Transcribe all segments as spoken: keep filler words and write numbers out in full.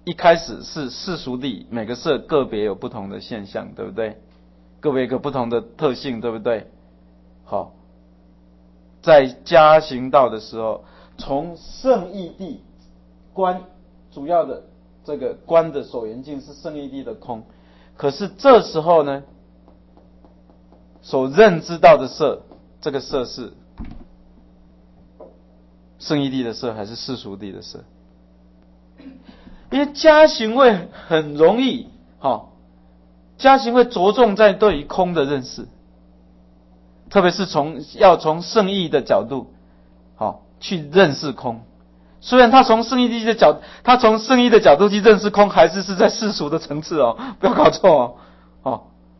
一开始是世俗谛，每个色个别有不同的现象，对不对？个别有个不同的特性，对不对？好，在加行道的时候，从圣义谛观主要的这个观的所缘境是圣义谛的空，可是这时候呢，所认知到的色，这个色是圣义谛的色还是世俗谛的色？因为加行位很容易，好，加行会着重在对于空的认识，特别是从要从圣义的角度，好去认识空。虽然他从圣义的角，他从圣义的角度去认识空，还是是在世俗的层次哦，不要搞错哦，哦。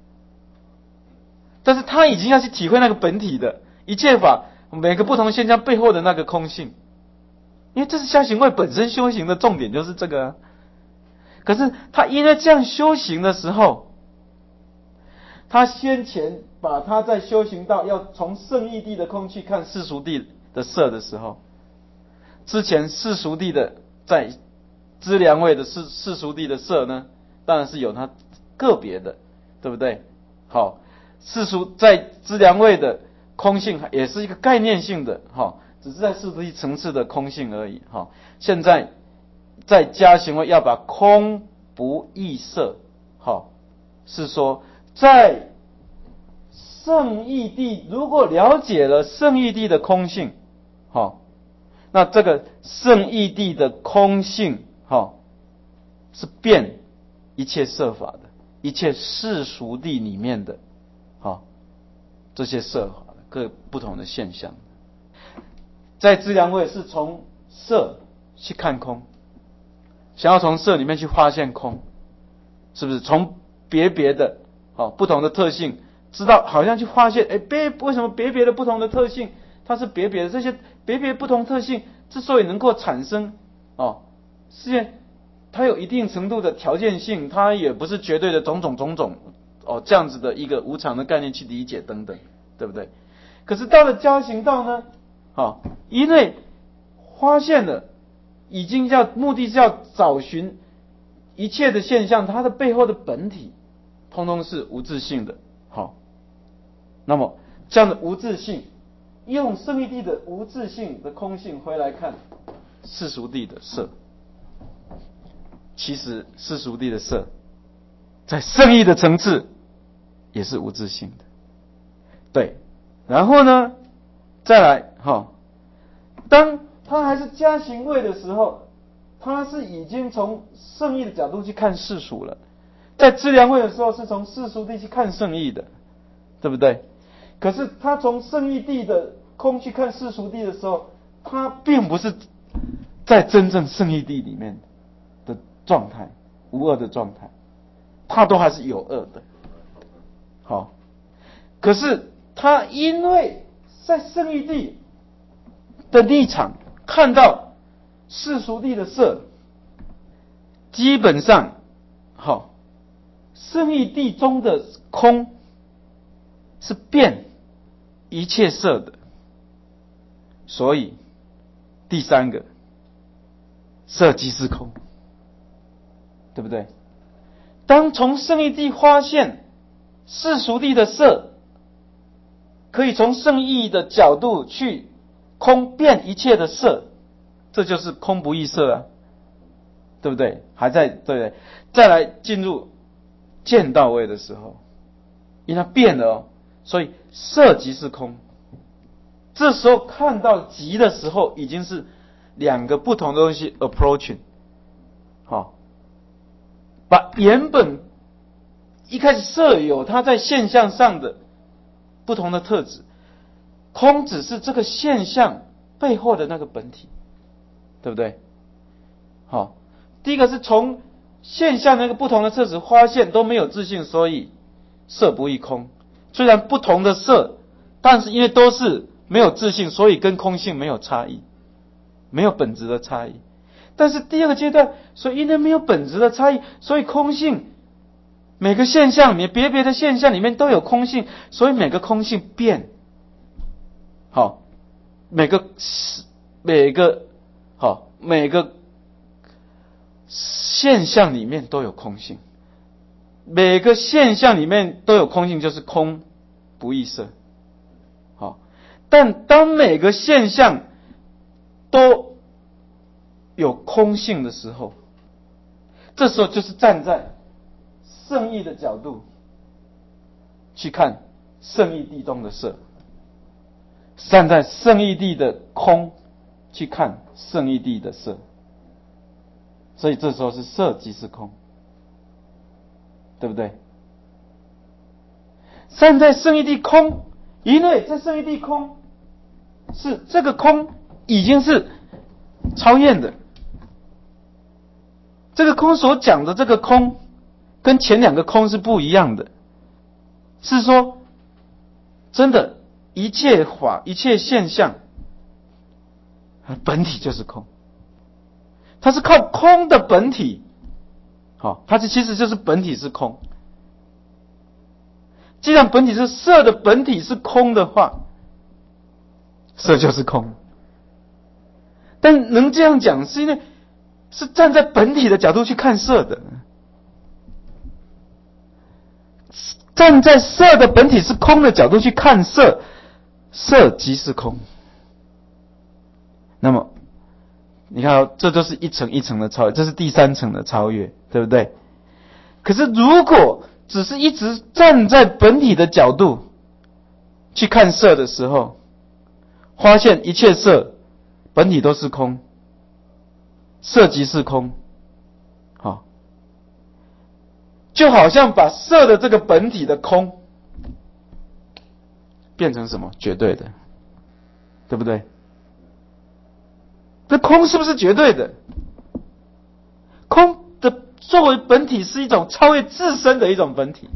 但是他已经要去体会那个本体的一切法每个不同现象背后的那个空性，因为这是加行位本身修行的重点，就是这个啊。可是他因为这样修行的时候，他先前把他在修行到要从圣义谛的空去看世俗谛的色的时候，之前世俗谛的在资粮位的世世俗谛的色呢，当然是有它个别的，对不对？好，世俗在资粮位的空性也是一个概念性的，好，只是在世俗谛层次的空性而已。好，现在在加行位要把空不异色，好，是说在圣义谛如果了解了圣义谛的空性，好，那这个圣义谛的空性，好，是变一切色法的，一切世俗谛里面的，好，这些色法的各不同的现象。在资粮位是从色去看空，想要从色里面去发现空，是不是？从别别的，好，不同的特性，知道好像去发现，哎，别为什么别别的不同的特性，它是别别的，这些别别不同特性之所以能够产生，哦，是因为它有一定程度的条件性，它也不是绝对的种种种种，哦，这样子的一个无常的概念去理解等等，对不对？可是到了加行道呢，好，因为发现了，已经要目的是要找寻一切的现象，它的背后的本体，通通是无自性的。好，那么这样的无自性，用圣义谛的无自性的空性回来看世俗谛的色，其实世俗谛的色，在圣义的层次也是无自性的。对，然后呢，再来哈，当他还是加行位的时候，他是已经从圣义的角度去看世俗了。在资粮位的时候是从世俗谛去看圣义的，对不对？可是他从圣义谛的空去看世俗谛的时候，他并不是在真正圣义谛里面的状态，无二的状态，他都还是有二的。好，可是他因为在圣义谛的立场看到世俗谛的色，基本上好，圣义谛中的空是变一切色的，所以第三个色即是空，对不对？当从圣义谛发现世俗谛的色，可以从圣义的角度去空变一切的色，这就是空不异色啊，对不对？还在对不对？再来进入见道位的时候，因为它变了哦，所以色即是空。这时候看到极的时候，已经是两个不同的东西 approaching， 好，把原本一开始色有它在现象上的不同的特质，空只是这个现象背后的那个本体，对不对？好，第一个是从现象那个不同的特质发现都没有自性，所以色不异空。虽然不同的色，但是因为都是没有自性，所以跟空性没有差异，没有本质的差异。但是第二个阶段，所以因为没有本质的差异，所以空性每个现象里面，别别的现象里面都有空性，所以每个空性变。好，每个每个好每个现象里面都有空性，每个现象里面都有空性，就是空不异色。好，但当每个现象都有空性的时候，这时候就是站在圣义的角度去看圣义地中的色，站在圣义地的空去看圣义地的色，所以这时候是色即是空，对不对？站在圣义地空，因为在圣义地空是这个空已经是超验的，这个空所讲的这个空跟前两个空是不一样的，是说真的一切法一切现象本体就是空，它是靠空的本体，好，它其实就是本体是空。既然本体是色的本体是空的话，色就是空。但能这样讲是因为是站在本体的角度去看色的，站在色的本体是空的角度去看色，色即是空。那么你看、哦、这就是一层一层的超越，这是第三层的超越，对不对？可是如果只是一直站在本体的角度去看色的时候，发现一切色本体都是空，色即是空，好，就好像把色的这个本体的空变成什么？绝对的，对不对？这空是不是绝对的？空的作为本体是一种超越自身的一种本体。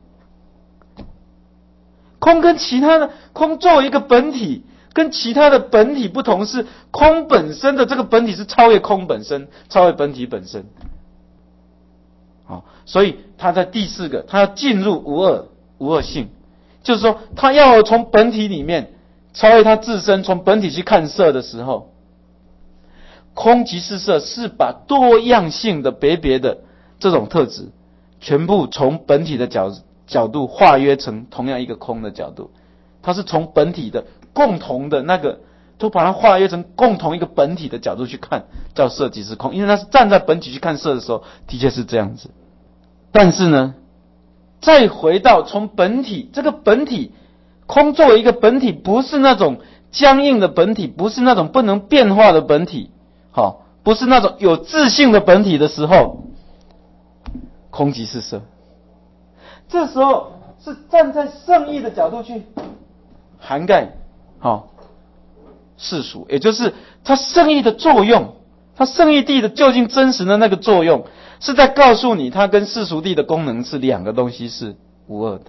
空跟其他的空作为一个本体，跟其他的本体不同是，空本身的这个本体是超越空本身，超越本体本身。好，所以他在第四个，他要进入无二无二性，就是说他要从本体里面超越他自身，从本体去看色的时候，空即是色是把多样性的别别的这种特质全部从本体的角角度化约成同样一个空的角度，它是从本体的共同的那个都把它化约成共同一个本体的角度去看，叫色即是空。因为它是站在本体去看色的时候，的确是这样子。但是呢，再回到从本体，这个本体空作为一个本体，不是那种僵硬的本体，不是那种不能变化的本体，好，不是那种有自性的本体的时候，空即是色。这时候是站在圣义的角度去涵盖好世俗，也就是它圣义的作用，它圣义地的究竟真实的那个作用，是在告诉你它跟世俗地的功能是两个东西是无二的。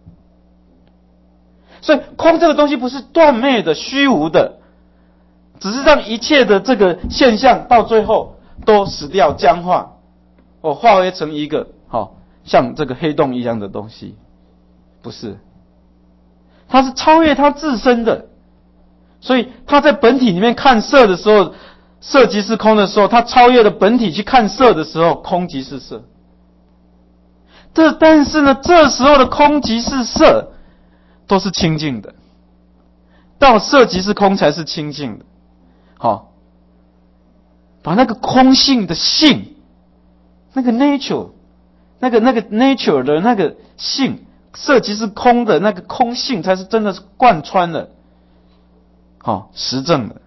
所以空这个东西不是断灭的虚无的，只是让一切的这个现象到最后都死掉僵化，哦，化为成一个好像这个黑洞一样的东西，不是，它是超越它自身的。所以它在本体里面看色的时候，色即是空的时候，它超越了本体去看色的时候，空即是色。这但是呢，这时候的空即是色都是清净的，到色即是空才是清净的。好，把那个空性的性，那个 nature， 那个那个 nature 的那个性，色即是空的那个空性，才是真的是贯穿了。好，实证的，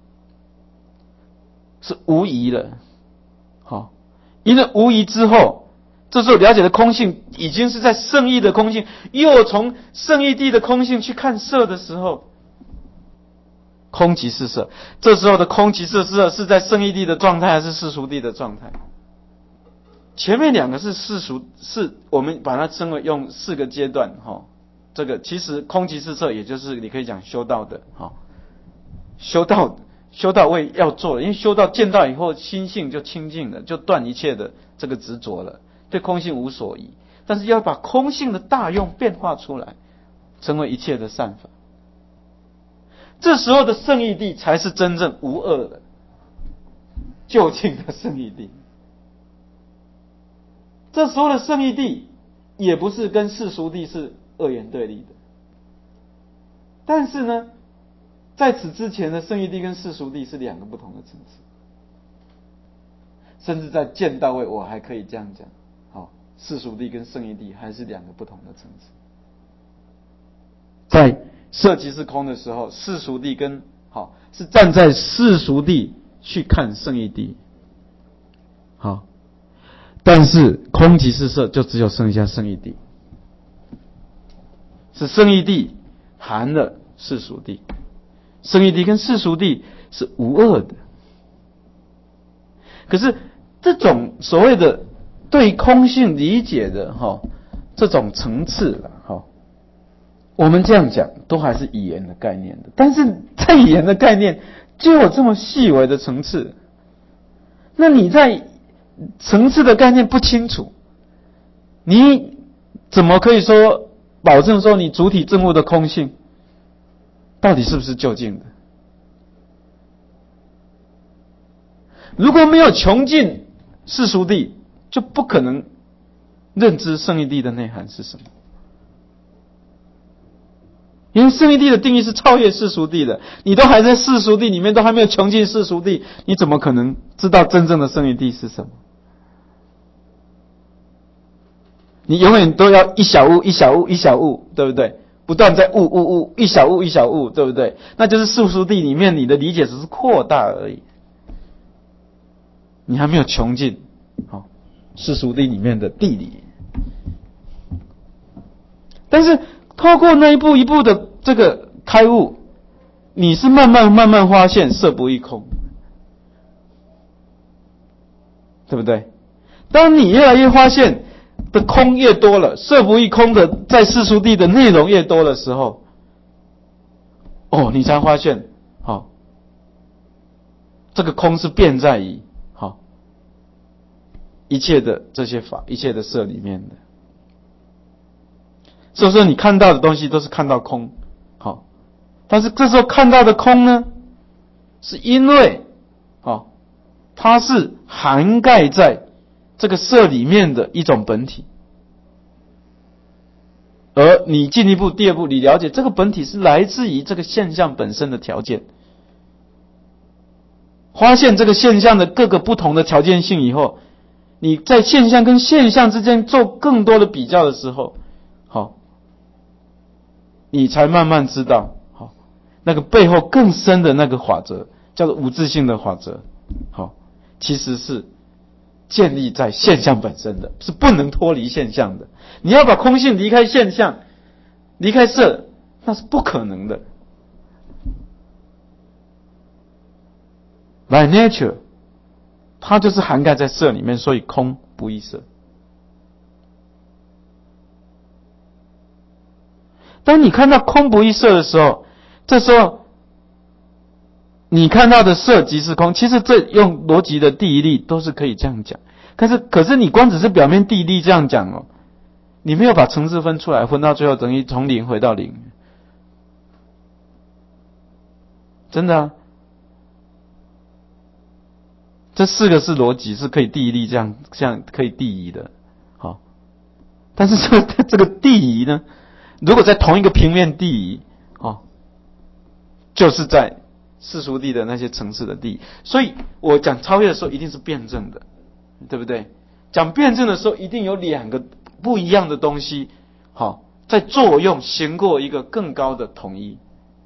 是无疑了。好，因为无疑之后，这时候了解的空性已经是在圣义的空性，又从圣义地的空性去看色的时候，空即是色。这时候的空即是色是在圣义地的状态还是世俗地的状态？前面两个是世俗，是我们把它称为用四个阶段哈。这个其实空即是色，也就是你可以讲修道的哈。修道修道位要做的，因为修道见到以后心性就清净了，就断一切的这个执着了，对空性无所疑。但是要把空性的大用变化出来，成为一切的善法。这时候的圣义地才是真正无二的究竟的圣义地。 这时候的圣义谛也不是跟世俗谛是二元对立的。但是呢，在此之前的圣义谛跟世俗谛是两个不同的层次。甚至在见道位，我还可以这样讲，好，世俗谛跟圣义谛还是两个不同的层次。在色即是空的时候，世俗谛跟好是站在世俗谛去看圣义谛，好，但是空即是色，就只有剩下圣义谛，是圣义谛含了世俗谛，圣义谛跟世俗谛是无二的。可是这种所谓的对空性理解的哈这种层次了哈，我们这样讲都还是语言的概念的，但是在语言的概念就有这么细微的层次，那你在层次的概念不清楚，你怎么可以说保证说你主体证物的空性到底是不是究竟的？如果没有穷尽世俗谛，就不可能认知圣义谛的内涵是什么。因为圣义谛的定义是超越世俗谛的，你都还在世俗谛里面，都还没有穷尽世俗谛，你怎么可能知道真正的圣义谛是什么？你永远都要一小悟一小悟一小悟，对不对？不断在悟悟悟，一小悟一小悟，对不对？那就是世俗谛里面你的理解只是扩大而已，你还没有穷尽好世俗谛里面的地理。但是透过那一步一步的这个开悟，你是慢慢慢慢发现色不异空，对不对？当你越来越发现的空越多了，色不异空的在世俗谛的内容越多的时候，哦，你才发现，好、哦，这个空是遍在于好、哦、一切的这些法、一切的色里面的。所以说你看到的东西都是看到空，好、哦，但是这时候看到的空呢，是因为，好、哦，它是涵盖在这个色里面的一种本体。而你进一步第二步，你了解这个本体是来自于这个现象本身的条件，发现这个现象的各个不同的条件性以后，你在现象跟现象之间做更多的比较的时候，好，你才慢慢知道，好，那个背后更深的那个法则，叫做无自性的法则，好，其实是建立在现象本身的，是不能脱离现象的。你要把空性离开现象，离开色，那是不可能的。By nature， 它就是涵盖在色里面，所以空不异色。当你看到空不异色的时候，这时候你看到的色即是空，其实这用逻辑的第一例都是可以这样讲。可是可是你光只是表面第一例这样讲哦，你没有把层次分出来，分到最后等于从零回到零。真的啊，这四个是逻辑，是可以第一例这样这样可以第一的，好。但是这个这个第一呢，如果在同一个平面第一，哦，就是在世俗谛的那些层次的谛，所以我讲超越的时候一定是辩证的，对不对？讲辩证的时候一定有两个不一样的东西，好，在作用行过一个更高的统一。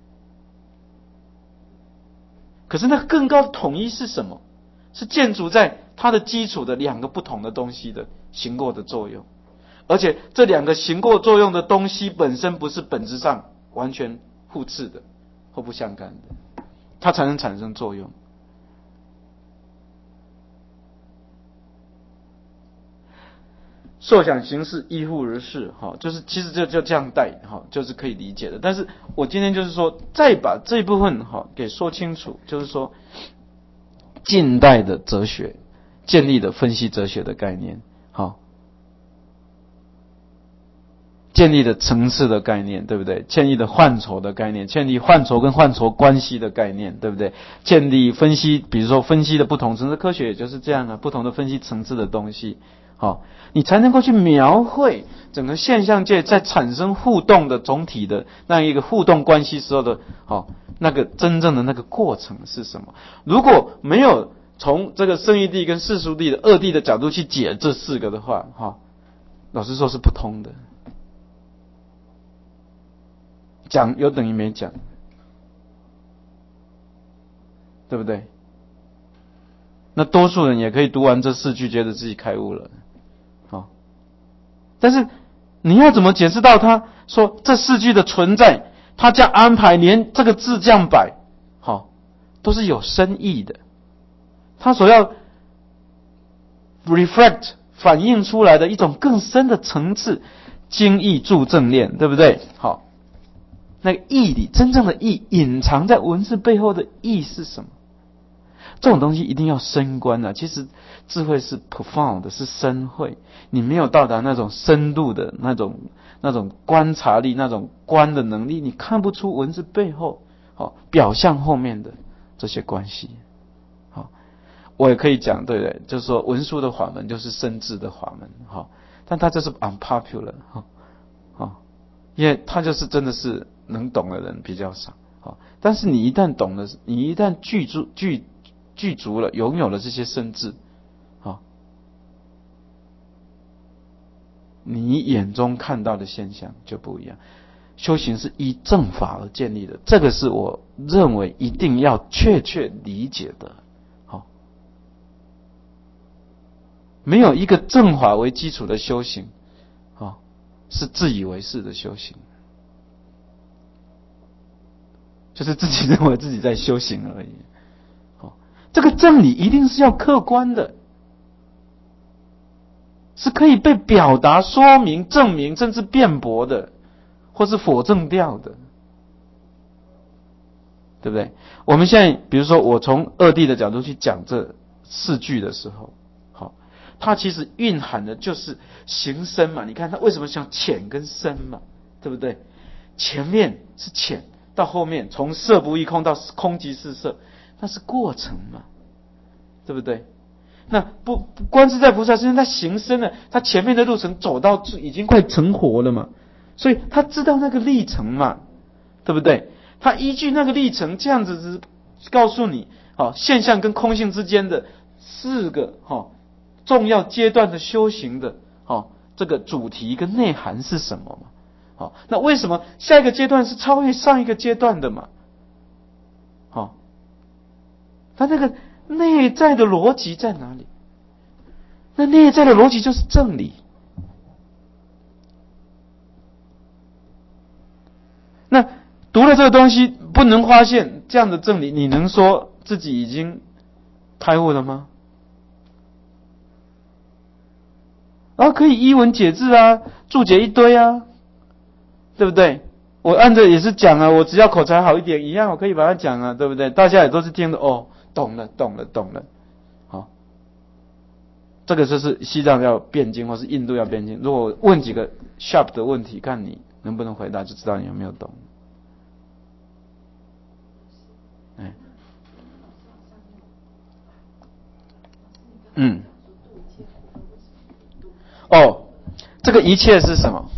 可是那个更高的统一是什么？是建筑在它的基础的两个不同的东西的行过的作用，而且这两个行过作用的东西本身不是本质上完全互斥的或不相干的，它才能产生作用。受想行识依互而是，哈，就是其实就就这样带，哈，就是可以理解的。但是我今天就是说，再把这一部分哈给说清楚，就是说，近代的哲学建立的分析哲学的概念，好， 建立的层次的概念，对不对？建立的范畴的概念，建立范畴跟范畴关系的概念，对不对？建立分析，比如说分析的不同层次，科学也就是这样啊，不同的分析层次的东西，好，你才能够去描绘整个现象界在产生互动的总体的那样一个互动关系时候的，好，那个真正的那个过程是什么？如果没有从这个圣义谛跟世俗谛的二谛的角度去解这四个的话，哈，老实说是不通的。讲有等于没讲，对不对？那多数人也可以读完这四句，觉得自己开悟了，好。但是你要怎么解释到他说这四句的存在，他这样安排，连这个字这样摆，好，都是有深意的。他所要 reflect 反映出来的一种更深的层次，精义助正念，对不对？好。那个义理，真正的义，隐藏在文字背后的义是什么？这种东西一定要深观啊！其实智慧是 profound 的，是深慧。你没有到达那种深度的那种那种观察力、那种观的能力，你看不出文字背后好表象后面的这些关系。好，我也可以讲，对不对？就是说文殊的法门就是深智的法门，好，但它这是 unpopular， 好，好，因为它就是真的是。能懂的人比较少，好，但是你一旦懂了，你一旦具足具具足了，拥有了这些深智，好，你眼中看到的现象就不一样。修行是依正法而建立的，这个是我认为一定要确切理解的，好，没有一个正法为基础的修行，好，是自以为是的修行。就是自己认为自己在修行而已，哦，这个正理一定是要客观的，是可以被表达、说明、证明，甚至辩驳的，或是否证掉的，对不对？我们现在，比如说，我从二谛的角度去讲这四句的时候，好，它其实蕴含的就是行深嘛。你看它为什么像浅跟深嘛，对不对？前面是浅。到后面从色不异空到空即是色，那是过程嘛，对不对？那不观自在菩萨身上他行深了，他前面的路程走到已经快成活了嘛，所以他知道那个历程嘛，对不对？他依据那个历程这样子是告诉你，好，现象跟空性之间的四个好重要阶段的修行的好这个主题跟内涵是什么嘛？好，那为什么下一个阶段是超越上一个阶段的嘛？好，它那个内在的逻辑在哪里？那内在的逻辑就是正理。那读了这个东西不能发现这样的正理，你能说自己已经开悟了吗？然后可以依文解字啊，注解一堆啊。对不对？我按着也是讲啊，我只要口才好一点，一样我可以把它讲啊，对不对？大家也都是听的哦，懂了，懂了，懂了。好，这个就是西藏要辩经，或是印度要辩经。如果问几个 sharp 的问题，看你能不能回答，就知道你有没有懂。哎，嗯，哦，这个一切是什么？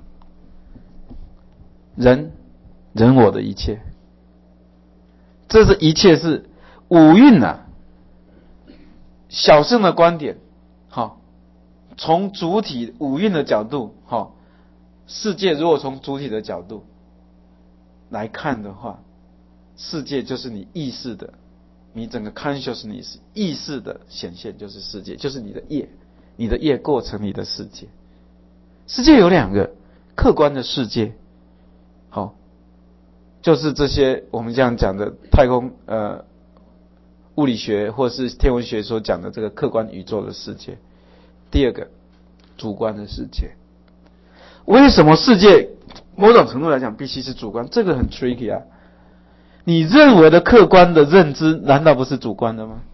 人，人我的一切，这是一切是五蕴啊。小乘的观点，好，从主体五蕴的角度，好，世界如果从主体的角度来看的话，世界就是你意识的，你整个 consciousness 意识的显现就是世界，就是你的业，你的业构成你的世界。世界有两个，客观的世界，好，就是这些我们这样讲的太空呃物理学或是天文学所讲的这个客观宇宙的世界。第二个，主观的世界。为什么世界某种程度来讲必须是主观？这个很 tricky 啊。你认为的客观的认知，难道不是主观的吗？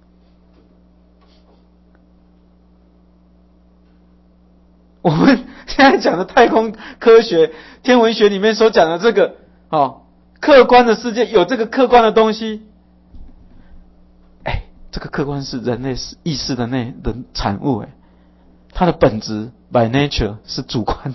我们在讲的太空科学、天文学里面所讲的这个哦，客观的世界有这个客观的东西，哎，这个客观是人类意识的内的产物，哎，它的本质 by nature 是主观的。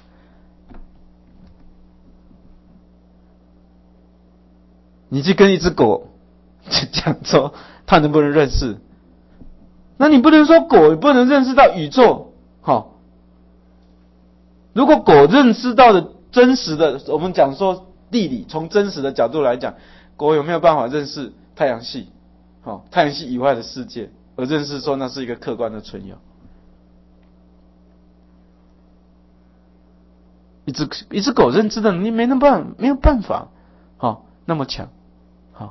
你去跟一只狗讲说它能不能认识，那你不能说狗也不能认识到宇宙，好、哦。如果狗认知到的真实的，我们讲说地理，从真实的角度来讲，狗有没有办法认识太阳系？好、哦，太阳系以外的世界，而认识说那是一个客观的存有。一只一只狗认知的能力没那么办，没有办法，好、哦、那么强，好、哦。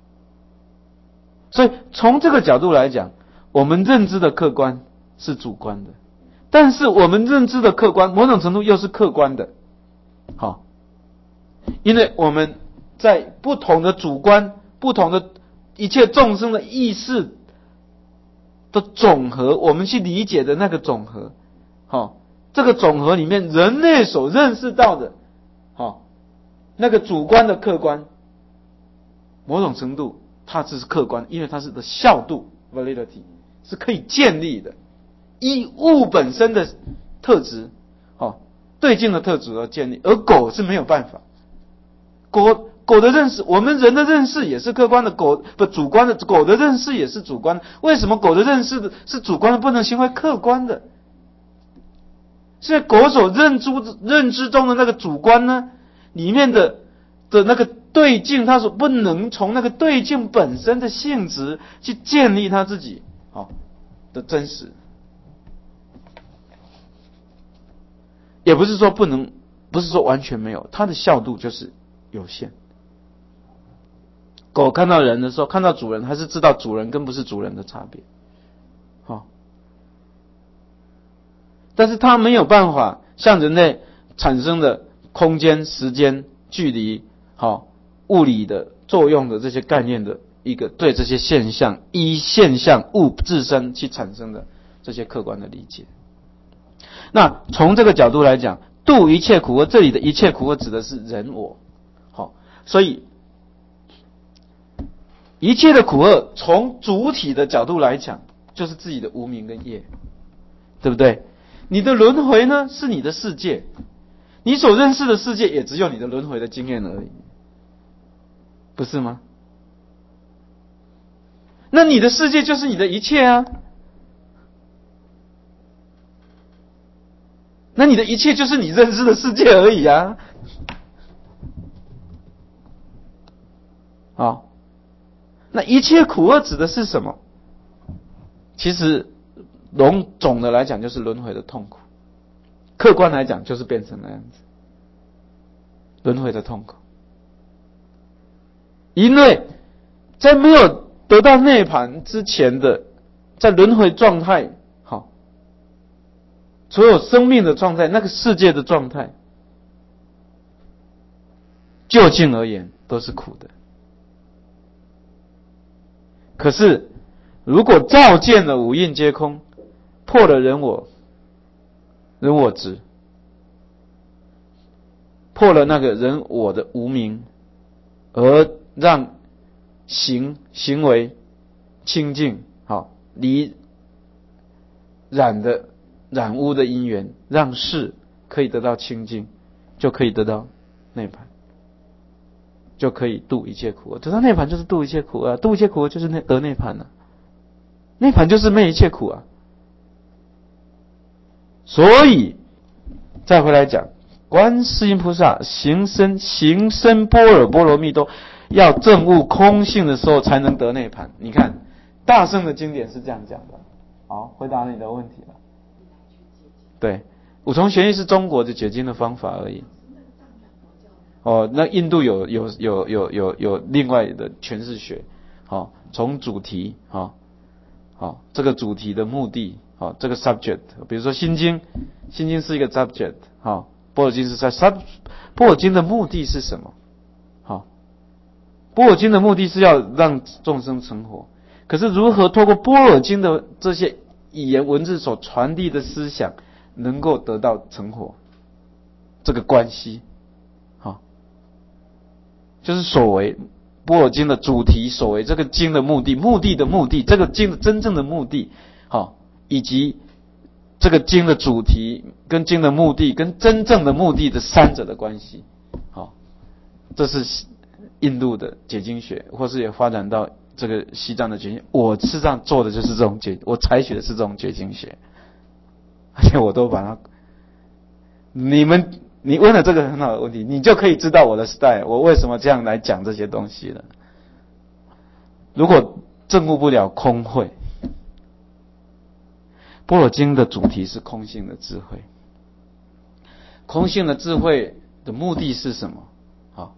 所以从这个角度来讲，我们认知的客观是主观的，但是我们认知的客观某种程度又是客观的，好、哦，因为我们在不同的主观、不同的一切众生的意识的总和，我们去理解的那个总和，好、哦，这个总和里面，人类所认识到的，好、哦，那个主观的客观，某种程度它只是客观，因为它是的效度 validity 是可以建立的，依物本身的特质，哦，对境的特质而建立，而狗是没有办法。狗狗的认识，我们人的认识也是客观的，狗不主观的，狗的认识也是主观的。为什么狗的认识的是主观的，不能行为客观的？所以狗所认知认知中的那个主观呢，里面的的那个对境，它所不能从那个对境本身的性质去建立它自己好、哦、的真实，也不是说不能，不是说完全没有，它的效度就是有限。狗看到人的时候，看到主人，还是知道主人跟不是主人的差别，好、哦，但是它没有办法像人类产生的空间、时间、距离、好、哦、物理的作用的这些概念的一个对这些现象依现象物自身去产生的这些客观的理解。那从这个角度来讲，度一切苦厄，这里的一切苦厄指的是人我，好、哦，所以一切的苦厄从主体的角度来讲，就是自己的无明跟业，对不对？你的轮回呢，是你的世界，你所认识的世界也只有你的轮回的经验而已，不是吗？那你的世界就是你的一切啊，那你的一切就是你认知的世界而已啊。好，那一切苦厄指的是什么？其实笼总的来讲就是轮回的痛苦，客观来讲就是变成那样子，轮回的痛苦。因为在没有得到涅槃之前的，在轮回状态，好，所有生命的状态，那个世界的状态，就近而言都是苦的。可是如果照见了五蕴皆空，破了人我人我执，破了那个人我的无明，而让行行为清净，好，离染的染污的因缘，让事可以得到清净，就可以得到涅槃，就可以度一切苦厄。得到涅槃就是度一切苦厄，度一切苦厄就是得涅槃啊，涅槃就是灭一切苦啊。所以再回来讲，观世音菩萨行深行深般若波罗蜜多，要证悟空性的时候才能得涅槃。你看大圣的经典是这样讲的。好，回答你的问题了。对，五重玄义是中国的解经的方法而已。哦，那印度有有有有有有另外的诠释学。好、哦，从主题，好、哦，好、哦，这个主题的目的，好、哦，这个 subject， 比如说心经，心经是一个 subject， 好、哦，般若经是在 sub， 般若经的目的是什么？好、哦，般若经的目的是要让众生成佛。可是如何透过般若经的这些语言文字所传递的思想， 能够得到成活这个关系，好，就是所谓般若经的主题，所谓这个经的目的，目的的目的，这个经的真正的目的，好，以及这个经的主题跟经的目的跟真正的目的的三者的关系，好，这是印度的解经学，或是也发展到这个西藏的解经。我事实上做的就是这种解，我采取的是这种解经学，而且我都把它，你们你问了这个很好的问题，你就可以知道我的 style， 我为什么这样来讲这些东西了。如果证悟不了空慧，般若经的主题是空性的智慧，空性的智慧的目的是什么？好，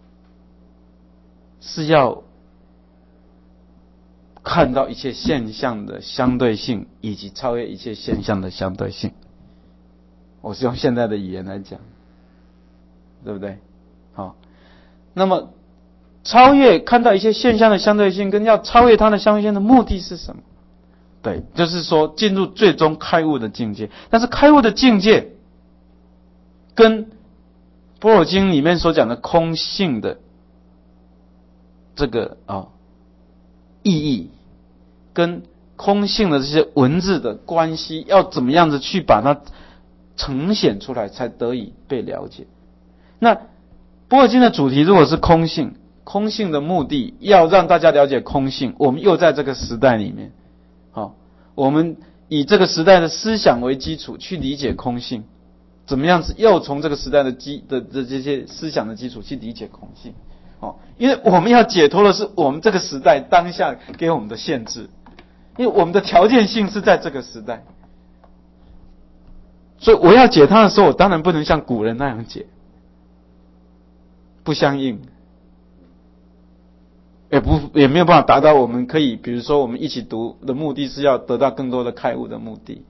是要看到一切现象的相对性，以及超越一切现象的相对性。我是用现在的语言来讲，对不对？好，那么超越看到一切现象的相对性，跟要超越它的相对性的目的是什么？对，就是说进入最终开悟的境界。但是开悟的境界跟般若经里面所讲的空性的这个啊、哦、意义，跟空性的这些文字的关系，要怎么样子去把它呈现出来，才得以被了解。那般若经的主题如果是空性，空性的目的要让大家了解空性，我们又在这个时代里面，好，我们以这个时代的思想为基础去理解空性，怎么样子又从这个时代的基的的这些思想的基础去理解空性，哦，因为我们要解脱的是我们这个时代当下给我们的限制，因为我们的条件性是在这个时代，所以我要解它的时候，我当然不能像古人那样解，不相应。也不也没有办法达到我们可以，比如说我们一起读的目的是要得到更多的开悟的目的，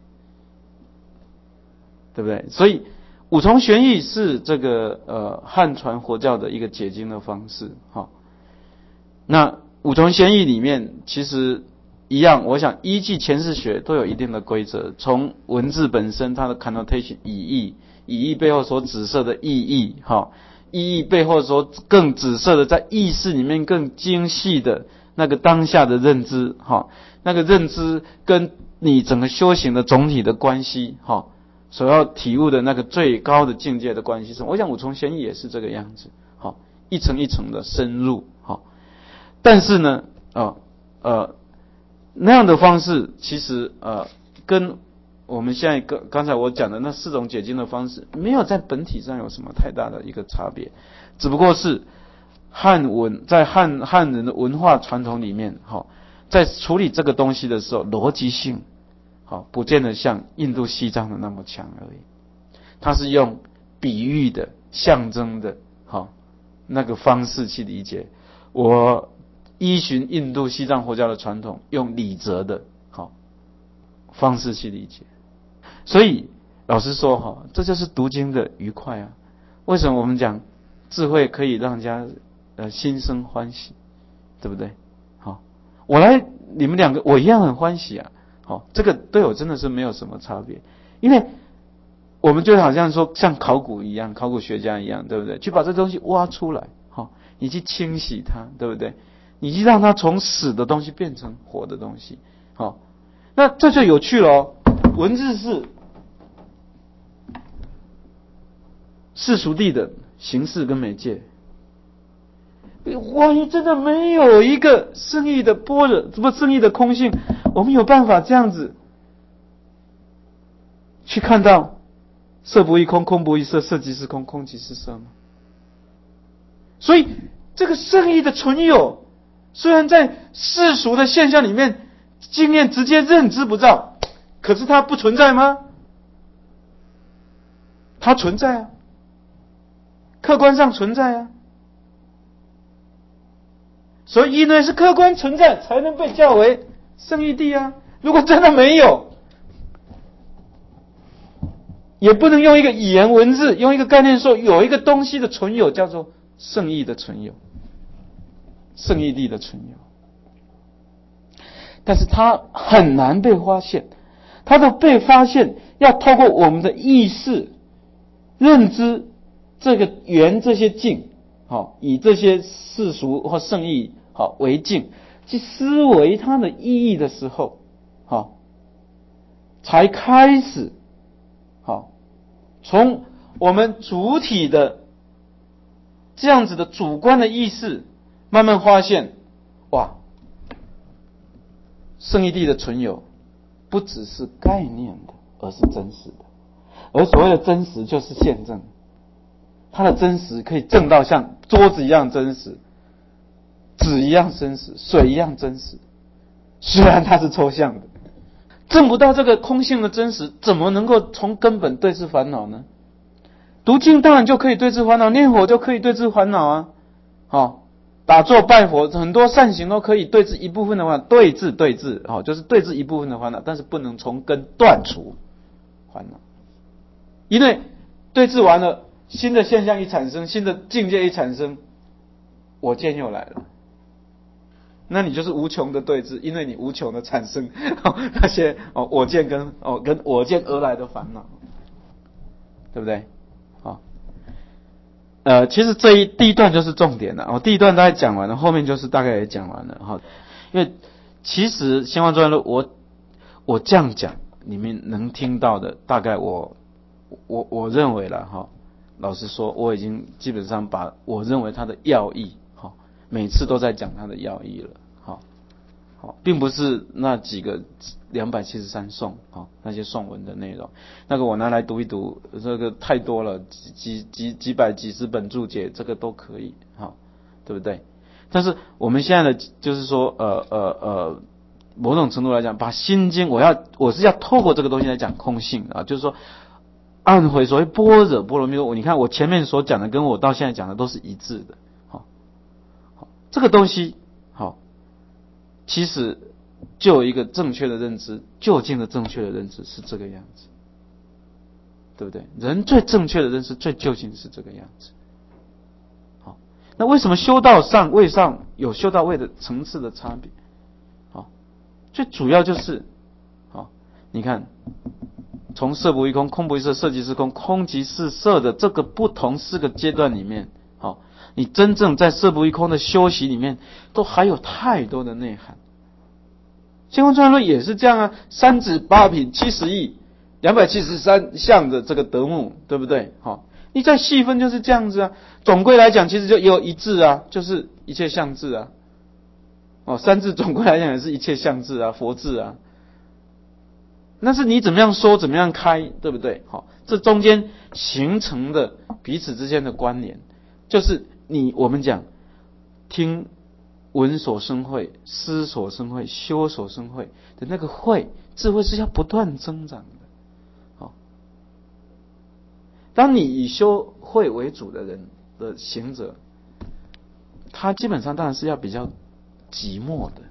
对不对？所以五重玄义是这个呃汉传佛教的一个解经的方式，哈。那五重玄义里面其实一样，我想依据前世学都有一定的规则，从文字本身它的 connotation 意义，意义背后所指涉的意义，哈。意义背后所更指涉的，在意识里面更精细的那个当下的认知，哈，那个认知跟你整个修行的总体的关系，哈，所要体悟的那个最高的境界的关系是，我想五重玄义也是这个样子，哈，一层一层的深入，哈，但是呢，呃呃，那样的方式其实呃跟我们现在刚刚才我讲的那四种解经的方式，没有在本体上有什么太大的一个差别，只不过是汉文在汉汉人的文化传统里面，好，在处理这个东西的时候，逻辑性好不见得像印度西藏的那么强而已。它是用比喻的、象征的，好那个方式去理解。我依循印度西藏佛教的传统，用理则的好方式去理解。所以老实说哈，这就是读经的愉快啊！为什么我们讲智慧可以让人家呃心生欢喜，对不对？好，我来你们两个我一样很欢喜啊！好，这个对我真的是没有什么差别，因为我们就好像说像考古一样，考古学家一样，对不对？去把这东西挖出来，好，你去清洗它，对不对？你去让它从死的东西变成活的东西，好，那这就有趣了哦。文字是世俗谛的形式跟媒介，万一真的没有一个圣义的般若，不圣义的空性，我们有办法这样子去看到色不异空，空不异色，色即是空，空即是色吗？所以这个圣义的存有，虽然在世俗的现象里面经验直接认知不到，可是它不存在吗？它存在啊，客观上存在啊。所以因为是客观存在，才能被叫为圣义谛啊。如果真的没有，也不能用一个语言文字，用一个概念说有一个东西的存有叫做圣义的存有，圣义谛的存有。但是它很难被发现， 它都被发现要透过我们的意识认知这个缘这些境，好，以这些世俗或圣义好为境，去思维它的意义的时候，好，才开始好从我们主体的这样子的主观的意识，慢慢发现，哇，圣义谛的存有不只是概念的，而是真实的。而所谓的真实就是现证，它的真实可以证到像桌子一样真实，纸一样真实，水一样真实。虽然它是抽象的，证不到这个空性的真实，怎么能够从根本对治烦恼呢？读经当然就可以对治烦恼，念佛就可以对治烦恼啊。好、哦，打坐拜佛，很多善行都可以对治一部分的烦恼，对治对治，好、哦，就是对治一部分的烦恼，但是不能从根断除烦恼。因为对治完了，新的现象一产生，新的境界一产生，我见又来了。那你就是无穷的对治，因为你无穷的产生、哦、那些哦我见跟哦跟我见而来的烦恼，对不对？好、哦，呃，其实这一第一段就是重点了。哦，第一段大概讲完了，后面就是大概也讲完了哈、哦。因为其实《心法传论》我我这样讲，你们能听到的，大概我我我认为了哈、哦。老实说，我已经基本上把我认为它的要义，哈、哦，每次都在讲它的要义了。好，并不是那几个两百七十三颂，好，那些颂文的内容，那个我拿来读一读，这个太多了，几几几几百几十本注解，这个都可以，好，对不对？但是我们现在的就是说，呃呃呃，某种程度来讲，把心经，我要我是要透过这个东西来讲空性啊，就是说，按回所谓般若波罗蜜多，你看我前面所讲的，跟我到现在讲的都是一致的，好，好，这个东西，好。其实就有一个正确的认知，究竟的正确的认知是这个样子，对不对？人最正确的认识，最究竟是这个样子。好，那为什么修道上位上有修道位的层次的差别？好，最主要就是，好，你看，从色不异空、空不异色、色即是空、空即是色的这个不同四个阶段里面，好，你真正在色不异空的修习里面，都还有太多的内涵。心空传论也是这样啊，三指八品七十亿两百七十三项的这个德目，对不对？好，你再细分就是这样子啊。总归来讲，其实就也有一致啊，就是一切相智啊。哦，三字总归来讲也是一切相智啊，佛智啊。那是你怎么样说，怎么样开，对不对？好，这中间形成的彼此之间的关联，就是你我们讲听。闻所生慧，思所生慧，修所生慧的那个慧，智慧是要不断增长的。好，当你以修慧为主的人的行者，他基本上当然是要比较寂寞的，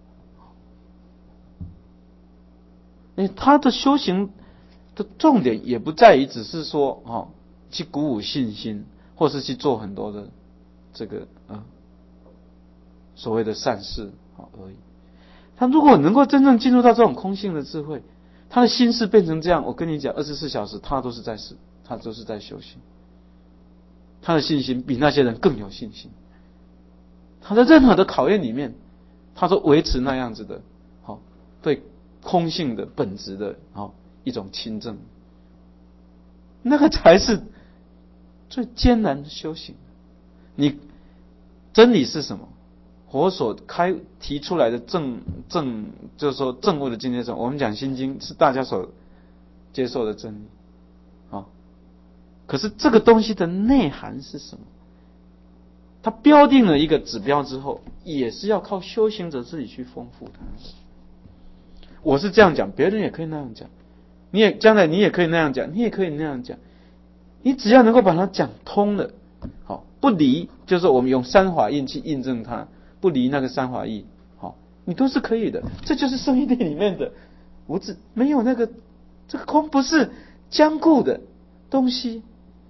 因为他的修行的重点也不在于只是说哦去鼓舞信心，或是去做很多的这个啊。所谓的善事而已。他如果能够真正进入到这种空性的智慧，他的心事变成这样，我跟你讲，二十四小时他都是在事，他都是在修行。他的信心比那些人更有信心。他在任何的考验里面，他都维持那样子的，好，对空性的本质的，好一种亲证。那个才是最艰难的修行。你真理是什么？佛所开提出来的正正，就是说正悟的境界上，我们讲心经是大家所接受的真理，啊，可是这个东西的内涵是什么？它标定了一个指标之后，也是要靠修行者自己去丰富它。我是这样讲，别人也可以那样讲，你也将来你也可以那样讲，你也可以那样讲，你只要能够把它讲通了，好，不离，就是我们用三法印去印证它。不离那个三法义，好，你都是可以的。这就是圣义谛里面的无自，没有那个这个空不是僵固的东西，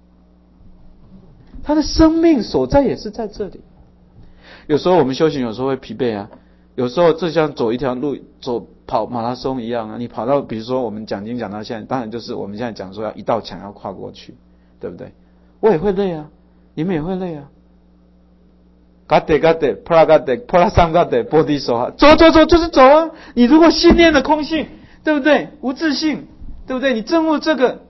它的生命所在也是在这里。有时候我们修行，有时候会疲惫啊，有时候就像走一条路，走跑马拉松一样啊，你跑到比如说我们讲经讲到现在，当然就是我们现在讲说要一道墙要跨过去，对不对？我也会累啊，你们也会累啊。嘎得嘎得，扑啦嘎得，扑啦上嘎得，波地手啊，走走走就是走啊。你如果信念的空性，对不对？无自性，对不对？你证悟这个，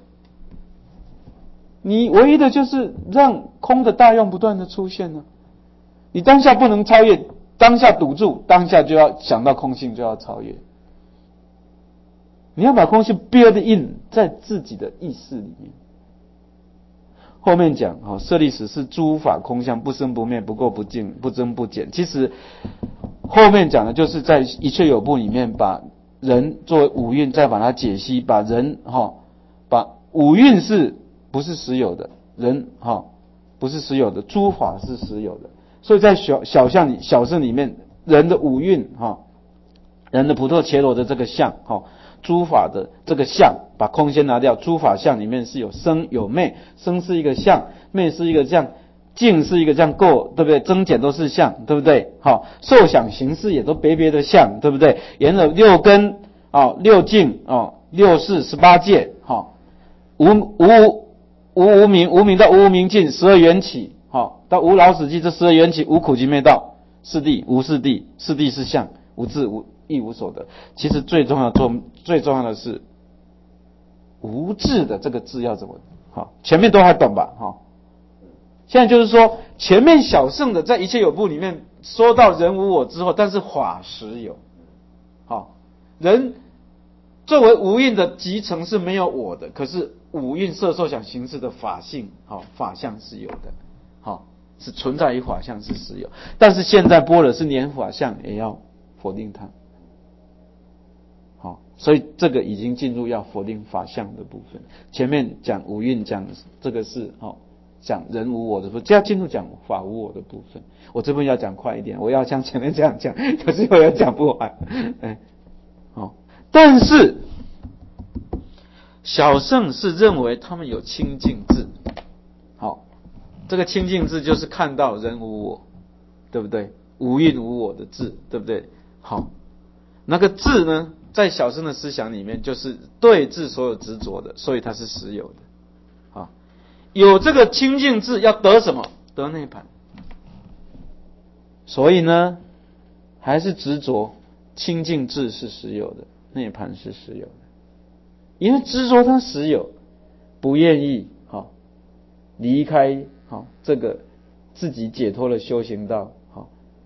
你唯一的就是让空的大用不断的出现呢、啊。你当下不能超越，当下堵住，当下就要想到空性，就要超越。你要把空性 build in 在自己的意识里面。后面讲哦，舍利子是诸法空相，不生不灭，不垢不净，不增不减。其实后面讲的就是在一切有部里面，把人作为五蕴，再把它解析，把人哈、哦，把五蕴是不是实有的，人哈、哦、不是实有的，诸法是实有的。所以在小小相里小圣里面，人的五蕴哈、哦，人的普陀伽罗的这个相哈。哦诸法的这个相，把空先拿掉，诸法相里面是有生有灭，生是一个相，灭是一个相，净是一个这样垢，对不对？增减都是相，对不对？好，受想行识也都别别的相，对不对？沿着六根啊、六境啊、六识、十八界，好，无无无无明，无明到无无明尽，十二缘起，好，到无老死际这十二缘起，无苦集灭道，四谛无四谛，四谛是相，无智无亦无所得。其实最重要做最重要的是无智的这个字要怎么好？前面都还懂吧？哈，现在就是说前面小圣的在一切有部里面说到人无我之后，但是法实有。好，人作为无蕴的集成是没有我的，可是五蕴色受想行识的法性，好，法相是有的，好，是存在于法相是实有。但是现在般若是连法相也要否定它。好，所以这个已经进入要否定法相的部分。前面讲五蕴，讲这个是好，讲人无我的部分，就要进入讲法无我的部分。我这边要讲快一点，我要像前面这样讲，可是我也讲不完。哎，好，但是小圣是认为他们有清净智。好，这个清净智就是看到人无我，对不对？无蕴无我的智，对不对？好，那个智呢？在小圣的思想里面，就是对治所有执着的，所以它是实有的。好，有这个清净智，要得什么？得涅槃。所以呢，还是执着清净智是实有的，涅槃是实有的。因为执着它实有，不愿意好离开好这个自己解脱的修行道，好，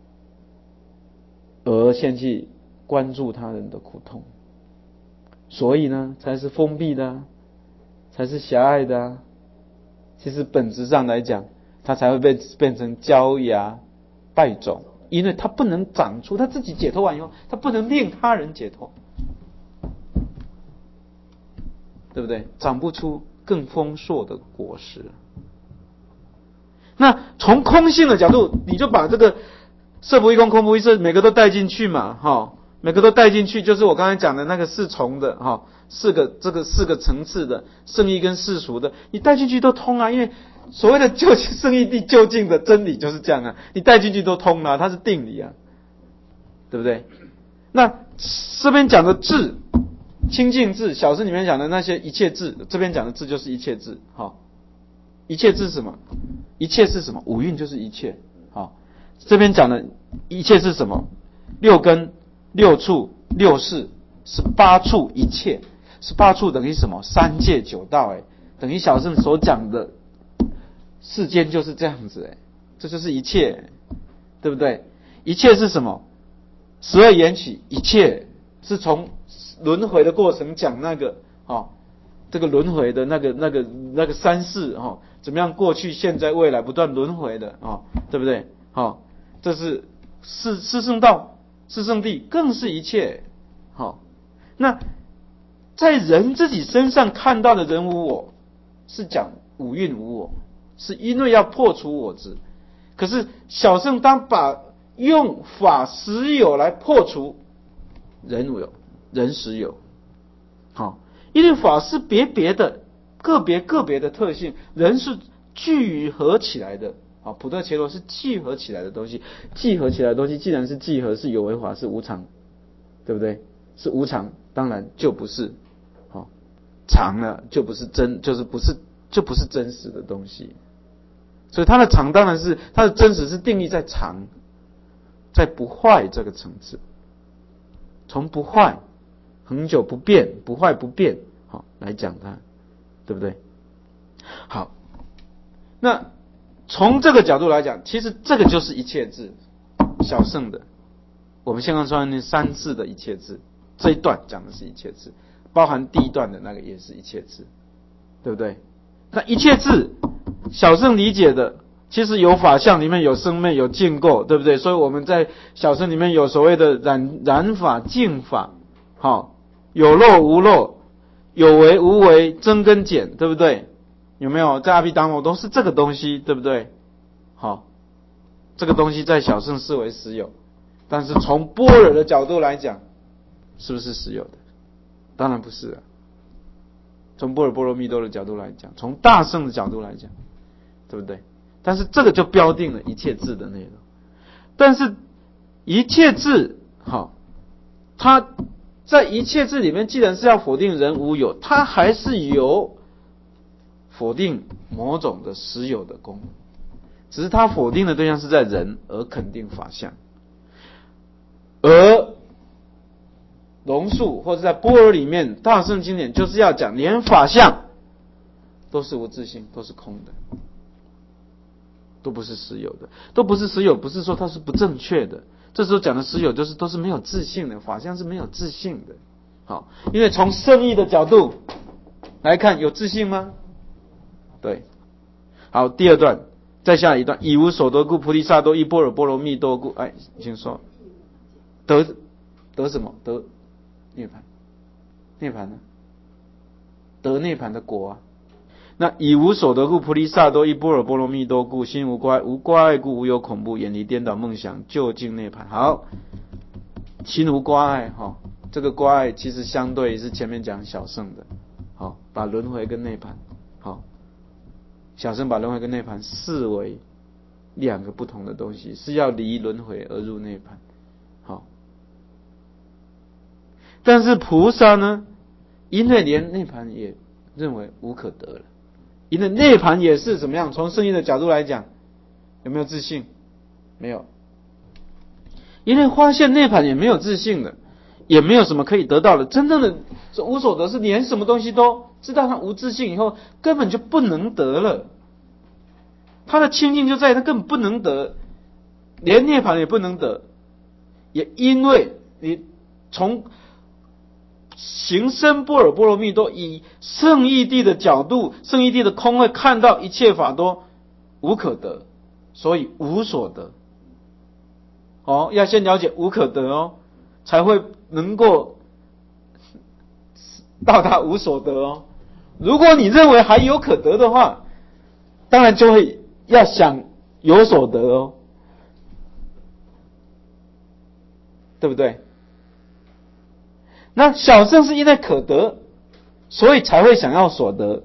而先去关注他人的苦痛，所以呢，才是封闭的、啊，才是狭隘的、啊。其实本质上来讲，它才会被变成焦芽败种，因为它不能长出，它自己解脱完以后，它不能令他人解脱，对不对？长不出更丰硕的果实。那从空性的角度，你就把这个色不异空，空不异色，每个都带进去嘛，哈。每个都带进去，就是我刚才讲的那个四重的哈，四个这个四个层次的圣义跟世俗的，你带进去都通啊。因为所谓的究竟圣义谛究竟的真理就是这样啊，你带进去都通啊，它是定理啊，对不对？那这边讲的智，清净智，小圣里面讲的那些一切智，这边讲的智就是一切智，好，一切智是什么？一切是什么？五蕴就是一切，好，这边讲的一切是什么？六根。六处、六识、十八处一切，十八处等于什么？三界九道，哎，等于小圣所讲的世间就是这样子，哎，这就是一切，对不对？一切是什么？十二缘起，一切是从轮回的过程讲那个，哦，这个轮回的那个、那个、那个三世，哦，怎么样过去、现在、未来不断轮回的，哦，对不对？哦，这是四四圣道。四圣谛更是一切，好，那在人自己身上看到的人无我，是讲五蕴无我，是因为要破除我执。可是小圣当把用法实有来破除人无有，人实有，好，因为法是别别的，个别个别的特性，人是聚合起来的。啊，普特伽罗是聚合起来的东西，聚合起来的东西既然是聚合，是有为法，是无常，对不对？ 是无常，当然就不是哦常了，就不是真，就是不是就不是真实的东西。所以它的常当然是它的真实是定义在常，在不坏这个层次，从不坏、恒久不变、不坏不变，好来讲它，对不对？好，那从这个角度来讲，其实这个就是一切智，小乘的。我们现在说那三智的一切智，这一段讲的是一切智，包含第一段的那个也是一切智，对不对？那一切智，小乘理解的，其实有法相里面有生灭有净垢，对不对？所以我们在小乘里面有所谓的染染法、净法，好，有漏无漏，有为无为，增跟减，对不对？有没有在阿毗达摩都是这个东西，对不对？好，这个东西在小乘视为实有，但是从般若的角度来讲，是不是实有的？当然不是啊。从般若波罗蜜多的角度来讲，从大乘的角度来讲，对不对？但是这个就标定了一切智的内容。但是一切智，好，它在一切智里面，既然是要否定人无有，它还是有否定某种的实有的功能，只是它否定的对象是在人，而肯定法相。而龙树或者在般若里面，大乘经典就是要讲，连法相都是无自性，都是空的，都不是实有的，都不是实有，不是说它是不正确的。这时候讲的实有，就是都是没有自性的，法相是没有自性的。好，因为从圣义的角度来看，有自性吗？对。好，第二段，再下一段，以无所得故，菩提萨埵依般若波罗蜜多故。哎，请说，得得什么？得涅槃，涅槃呢？得涅槃的果啊。那以无所得故，菩提萨埵依般若波罗蜜多故，心无挂碍，无挂碍故，无有恐怖，远离颠倒梦想，究竟涅槃。好，心无挂碍，哈，这个挂碍其实相对是前面讲小乘的，好，把轮回跟涅槃，好，小乘把轮回跟涅槃视为两个不同的东西，是要离轮回而入涅槃，好。但是菩萨呢，因为连涅槃也认为无可得了，因为涅槃也是怎么样？从圣义的角度来讲，有没有自性？没有。因为发现涅槃也没有自性的，也没有什么可以得到的。真正的无所得是连什么东西都知道它无自性以后，根本就不能得了。他的清净就在于他根本不能得，连涅槃也不能得，也因为你从行深般若波罗蜜多，以圣义谛的角度，圣义谛的空会看到一切法都无可得，所以无所得。哦，要先了解无可得哦，才会能够到达无所得哦。如果你认为还有可得的话，当然就会要想有所得哦，对不对？那小乘是因为可得，所以才会想要所得。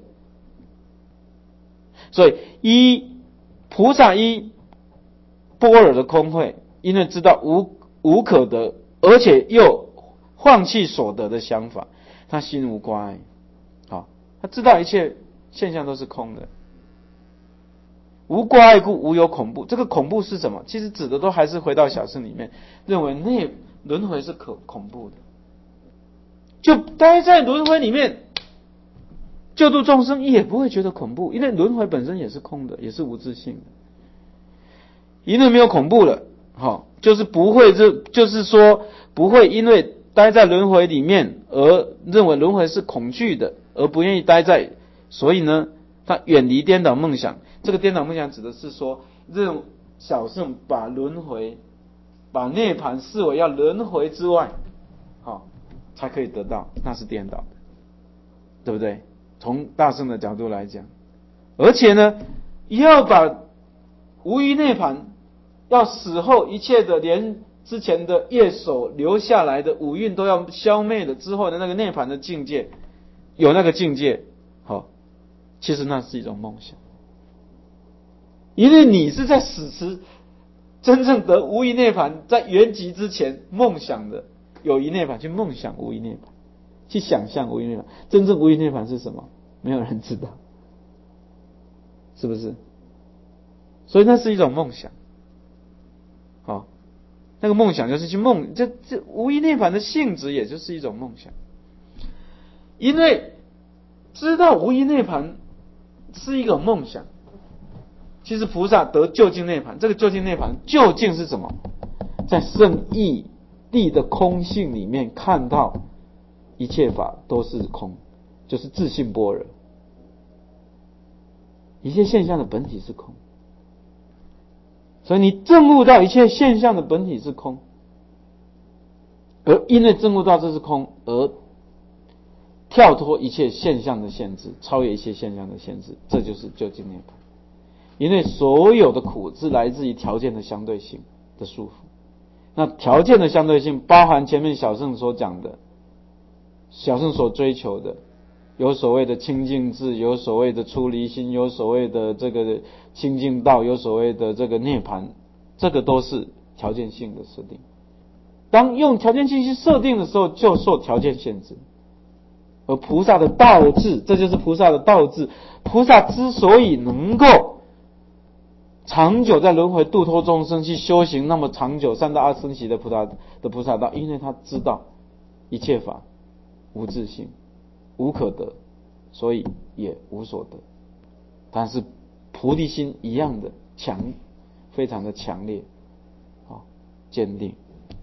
所以依菩萨依般若的空慧，因为知道无无可得，而且又放弃所得的想法，他心无挂碍。好，他知道一切现象都是空的。无挂碍故，无有恐怖。这个恐怖是什么？其实指的都还是回到小乘里面，认为那轮回是可恐怖的。就待在轮回里面救度众生也不会觉得恐怖，因为轮回本身也是空的，也是无自性的。因为没有恐怖了，好，就是不会，这就是说不会因为待在轮回里面而认为轮回是恐惧的，而不愿意待在，所以呢，他远离颠倒梦想。这个颠倒梦想指的是说，认小乘把轮回、把涅槃视为要轮回之外，好，才可以得到，那是颠倒的，对不对？从大乘的角度来讲，而且呢，要把无余涅槃，要死后一切的连之前的业手留下来的五蕴都要消灭了之后的那个涅槃的境界，有那个境界，好，其实那是一种梦想，因为你是在死时真正得无余涅槃，在圆寂之前梦想的， 有余涅槃，去梦想无余涅槃，去想象无余涅槃。真正无余涅槃是什么？没有人知道，是不是？所以那是一种梦想。好，那个梦想就是去梦，这这无余涅槃的性质，也就是一种梦想。因为知道无余涅槃是一种梦想，其实菩萨得究竟涅槃，这个究竟涅槃究竟是什么？在圣义谛的空性里面看到一切法都是空，就是自性般若，一切现象的本体是空。所以你证悟到一切现象的本体是空，而因为证悟到这是空，而跳脱一切现象的限制，超越一切现象的限制，这就是究竟涅槃。因为所有的苦是来自于条件的相对性的束缚，那条件的相对性包含前面小乘所讲的，小乘所追求的，有所谓的清净智，有所谓的出离心，有所谓的这个清净道，有所谓的这个涅槃，这个都是条件性的设定。当用条件性去设定的时候，就受条件限制。而菩萨的道智，这就是菩萨的道智。菩萨之所以能够长久在轮回度脱众生，去修行那么长久三到二生习的菩萨的菩萨道，因为他知道一切法无自性，无可得，所以也无所得。但是菩提心一样的强，非常的强烈，好坚定。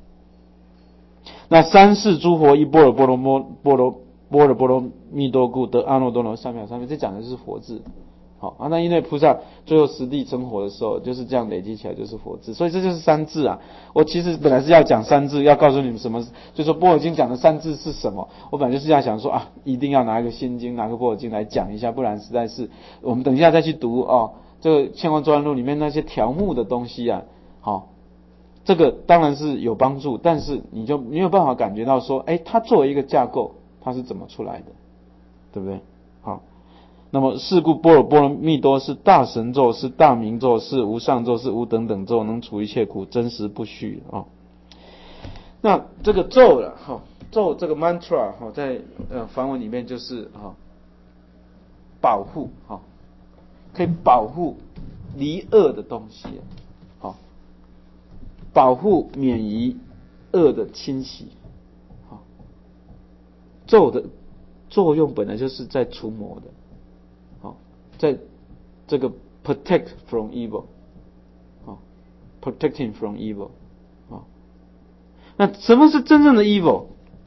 那三世诸佛依般若波罗摩波罗般若波罗蜜多故得阿耨多罗三藐三菩提，这讲的是佛智。好啊，那因为菩萨最后实地成佛的时候，就是这样累积起来就是佛智，所以这就是三智啊。我其实本来是要讲三智，要告诉你们什么，就说般若经讲的三智是什么。我本来就是要想说啊，一定要拿一个心经，拿个般若经来讲一下，不然实在是我们等一下再去读哦，这个《千观周安录》里面那些条目的东西啊，好，这个当然是有帮助，但是你就没有办法感觉到说，哎，它作为一个架构，它是怎么出来的，对不对？好。那么是故般若波罗蜜多是大神咒，是大明咒，是无上咒，是无等等咒，能除一切苦，真实不虚啊、哦。那这个咒了哈、哦，咒这个 mantra 哈、哦，在呃梵文里面就是哈、哦、保护哈、哦，可以保护离恶的东西，好、哦，保护免于恶的侵袭。好、哦，咒的作用本来就是在除魔的。在这个 protect from evil， 啊 ，protecting from evil， 啊，那什么是真正的 evil？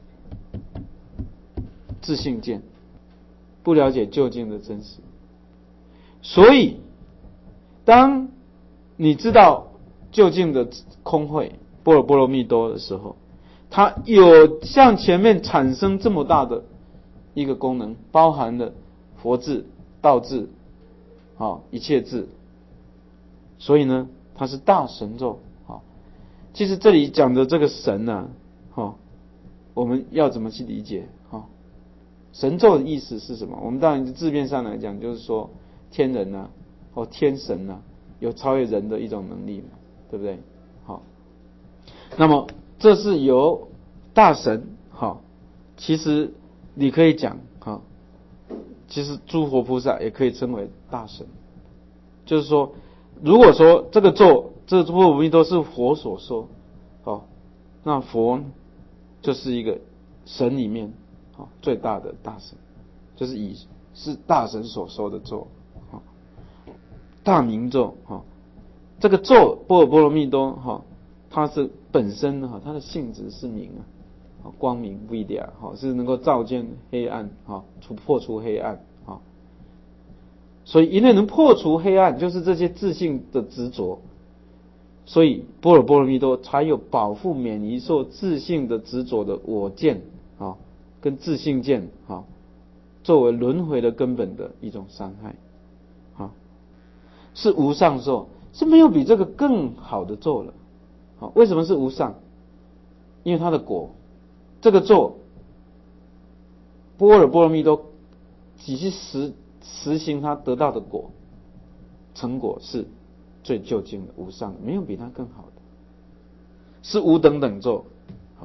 自性见，不了解究竟的真实。所以，当你知道究竟的空慧般若波罗蜜多的时候，它有像前面产生这么大的一个功能，包含了佛智、道智。好，一切智，所以呢，它是大神咒。好，其实这里讲的这个神呢、啊，好，我们要怎么去理解？好，神咒的意思是什么？我们当然字面上来讲，就是说天人呐、啊，或天神呐、啊，有超越人的一种能力嘛，对不对？好，那么这是由大神。好，其实你可以讲，好。其实诸佛菩萨也可以称为大神，就是说，如果说这个咒，这个般若蜜多是佛所说，好，那佛就是一个神里面好最大的大神，就是以是大神所说的咒，好，大明咒，哈，这个咒般若波罗蜜多，哈，它是本身哈，它的性质是明啊。光明 vidya 好是能够照见黑暗，好除破除黑暗，好，所以因为能破除黑暗，就是这些自性的执着，所以般若波罗蜜多才有保护免于受自性的执着的我见，好跟自性见，好作为轮回的根本的一种伤害，好是无上咒，是没有比这个更好的咒了，好为什么是无上？因为它的果。这个咒般若波罗蜜多只是实实行它得到的果成果是最究竟的无上的，没有比它更好的，是无等等咒。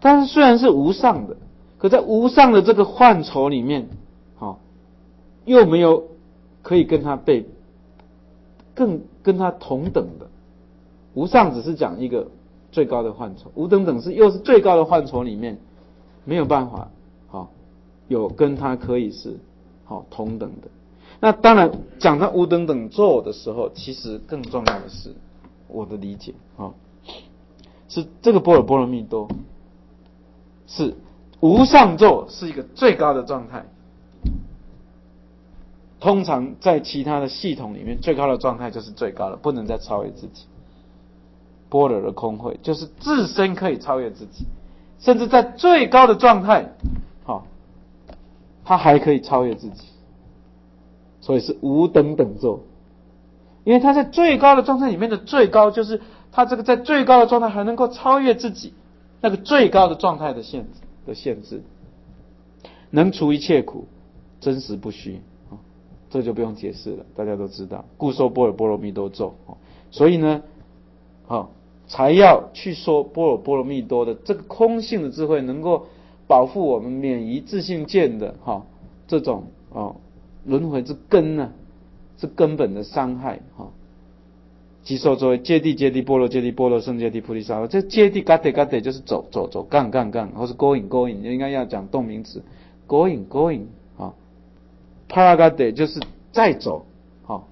但是虽然是无上的，可在无上的这个范畴里面，好，又没有可以跟他被更跟他同等的。无上只是讲一个最高的范畴，无等等是又是最高的范畴里面没有办法好有跟他可以是好同等的。那当然讲到无等等咒的时候，其实更重要的是我的理解啊，是这个般若波罗蜜多是无上咒是一个最高的状态。通常在其他的系统里面，最高的状态就是最高的，不能再超越自己。般若的空慧就是自身可以超越自己，甚至在最高的状态，好，他还可以超越自己，所以是无等等咒。因为他在最高的状态里面的最高，就是他这个在最高的状态还能够超越自己，那个最高的状态的限制的限制，能除一切苦，真实不虚。这就不用解释了，大家都知道。故说般若波罗蜜多咒，所以呢，好，才要去说般若波罗蜜多的这个空性的智慧，能够保护我们免于自性见的哈这种哦轮回之根呢、啊，是根本的伤害哈。即受作为揭谛揭谛波罗揭谛波罗僧揭谛菩提萨埵，这揭谛嘎得嘎得就是走走走杠杠杠，或是 going going， 应该要讲动名词 going going 啊。Paragate 就是再走，好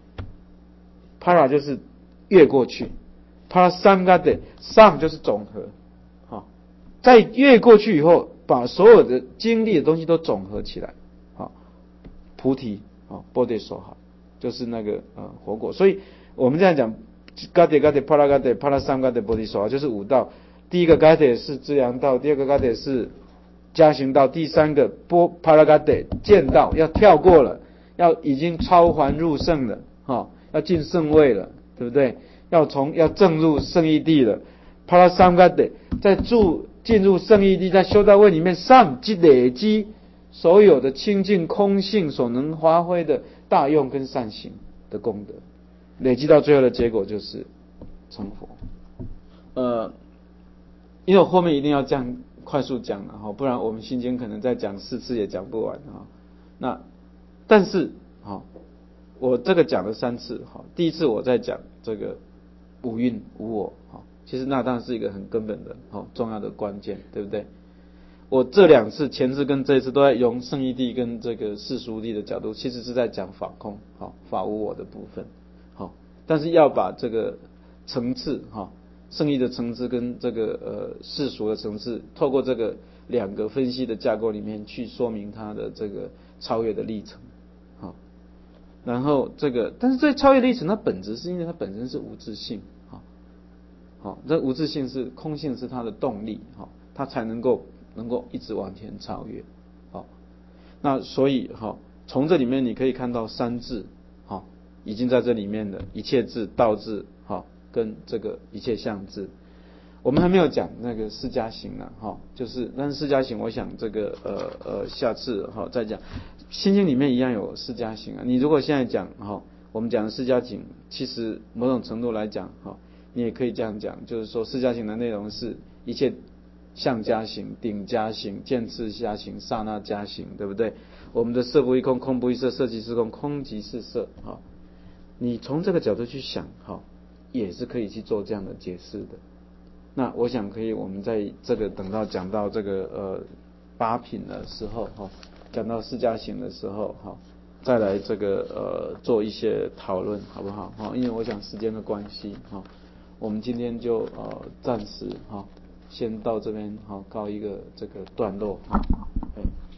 ，Para 就是越过去 ，Parasamgate 上就是总和，好，在越过去以后，把所有的经历的东西都总合起来，好，菩提，好 ，Bodhi 所好，就是那个呃活果。所以我们这样讲 ，Gate Gate Paragate Parasamgate Bodhi 所好，就是五道。第一个 Gate 是资粮道，第二个 Gate 是加行道，第三个波 Paragate 见道，要跳过了，要已经超凡入圣了，哈，要进圣位了，对不对？要从要正入圣义地了。Parasamgate 在住进入圣义地，在修道位里面上积累积所有的清净空性所能发挥的大用跟善行的功德，累积到最后的结果就是成佛。呃，因为我后面一定要这样快速讲了哈，不然我们心经可能再讲四次也讲不完哈。那但是好，我这个讲了三次哈，第一次我在讲这个无蕴无我哈，其实那当然是一个很根本的哈重要的关键，对不对？我这两次前次跟这一次都在用圣义谛跟这个世俗谛的角度，其实是在讲法空哈法无我的部分好，但是要把这个层次哈。圣义的层次跟这个呃世俗的层次，透过这个两个分析的架构里面去说明它的这个超越的历程，好，然后这个但是这超越历程它本质是因为它本身是无自性，好，好，这无自性是空性是它的动力，好，它才能够能够一直往前超越，好，那所以好从这里面你可以看到三智，好，已经在这里面的一切智、道智，好。跟这个一切相智，我们还没有讲那个释迦行呢，哈，就是但是释迦行，我想这个呃呃下次哈再讲。心经里面一样有释迦行啊，你如果现在讲哈，我们讲的释迦行，其实某种程度来讲哈，你也可以这样讲，就是说释迦行的内容是一切相加行、顶加行、见次加行、刹那加行，对不对？我们的色不异空，空不异色，色即是空，空即是色，哈，你从这个角度去想哈。也是可以去做这样的解释的。那我想可以，我们在这个等到讲到这个呃八品的时候哈，讲到释迦行的时候哈，再来这个呃做一些讨论，好不好？哈，因为我想时间的关系哈，我们今天就呃暂时哈先到这边哈告一个这个段落哈。